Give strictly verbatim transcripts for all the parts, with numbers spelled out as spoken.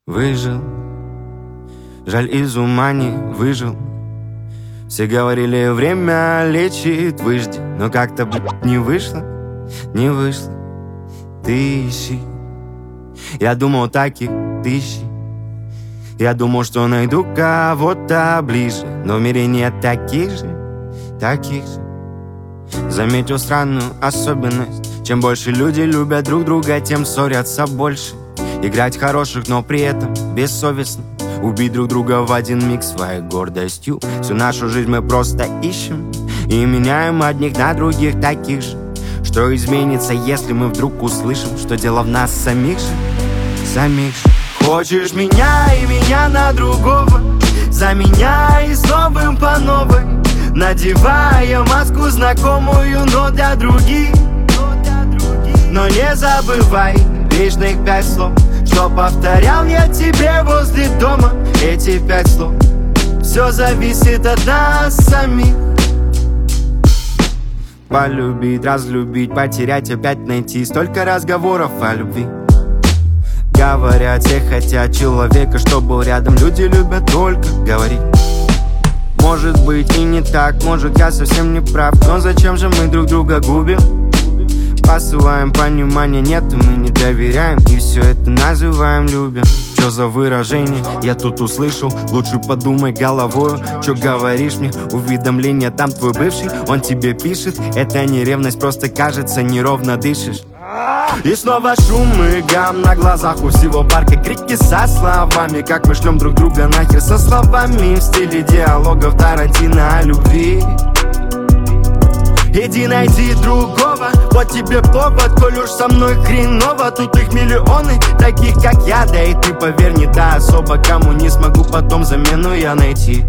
Выжил, жаль, из ума не выжил. Все говорили, время лечит, выжди. Но как-то, блядь, не вышло, не вышло. Ты ищи. Я думал, так и ты ищи. Я думал, что найду кого-то ближе, но в мире нет таких же, таких же. Заметил странную особенность: чем больше люди любят друг друга, тем ссорятся больше. Играть хороших, но при этом бессовестно. Убить друг друга в один миг своей гордостью. Всю нашу жизнь мы просто ищем и меняем одних на других таких же. Что изменится, если мы вдруг услышим, что дело в нас самих же, самих же. Хочешь меня и меня на другого, заменяй с новым по новой, надевая маску знакомую, но для других. Но не забывай вечных пять слов, что повторял я тебе возле дома. Эти пять слов: все зависит от нас самих. Полюбить, разлюбить, потерять, опять найти. Столько разговоров о любви. Говорят, все хотят человека, что был рядом. Люди любят только говорить. Может быть и не так, может я совсем не прав, но зачем же мы друг друга губим? Посылаем понимания, нет, и мы не доверяем, и все это называем любим. Чё за выражение я тут услышал? Лучше подумай головою, чё говоришь мне? Уведомление, там твой бывший, он тебе пишет. Это не ревность, просто кажется, неровно дышишь. И снова шум и гам на глазах у всего парка. Крики со словами, как мы шлем друг друга нахер. Со словами в стиле диалогов Тарантино о любви. Иди найди другого, вот тебе повод. Коль уж со мной хреново, тут их миллионы таких, как я. Да и ты, поверь, не та особа, кому не смогу потом замену я найти.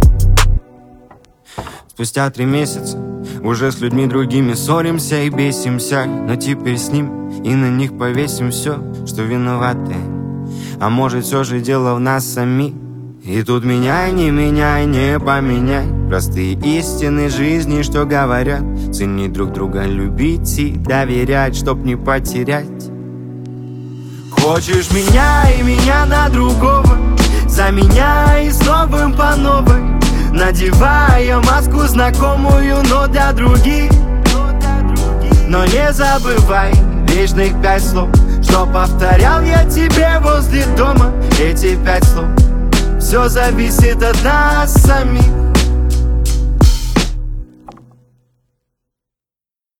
Спустя три месяца уже с людьми другими ссоримся и бесимся, но теперь с ним и на них повесим все, что виноваты. А может, все же дело в нас самих. И тут меняй, не меняй, не поменяй простые истины жизни, что говорят: ценить друг друга, любить и доверять, чтоб не потерять. Хочешь меня и меня на другого, заменяй с новым по новой, надевая маску знакомую, но для других. Но не забывай вечных пять слов, что повторял я тебе возле дома. Эти пять слов: все зависит от нас самих.